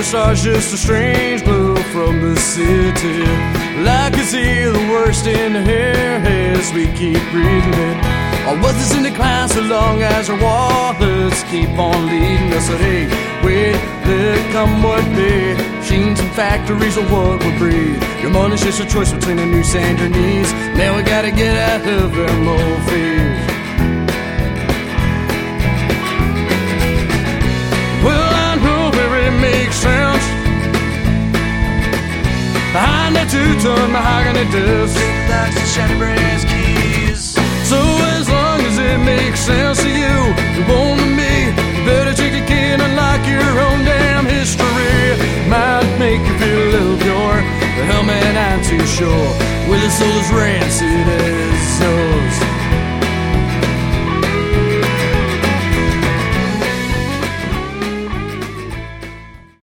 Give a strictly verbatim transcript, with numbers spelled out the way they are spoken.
star's just a strange glow from the city. Like I see the worst in the hair as we keep breathing it. Our wealth is in decline so long as our wallets keep on leading us. But hey, wait, let come what may. Machines and factories are what we breathe. Your money's just a choice between a noose and your knees. Now we gotta get out of them old fears. Well, I know where it makes sense. Behind that two-ton mahogany desk, big lights and shiny brass keys. So as long as it makes sense to you, you want to me, you better take the key and unlock your own damn history. Might make you feel a little pure, but hell man, I'm too sure. Well, the soul is rancid.